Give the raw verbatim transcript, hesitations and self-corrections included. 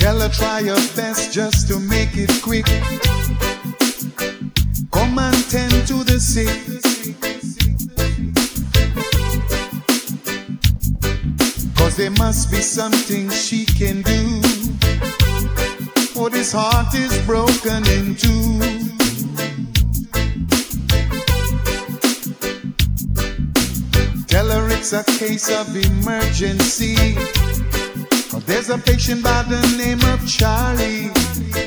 Tell her try her best just to make it quick. Come and tend to the sick. Cause there must be something she can do. For this heart is broken in two. Tell her it's a case of emergency. Cause there's a patient by the name of Charlie.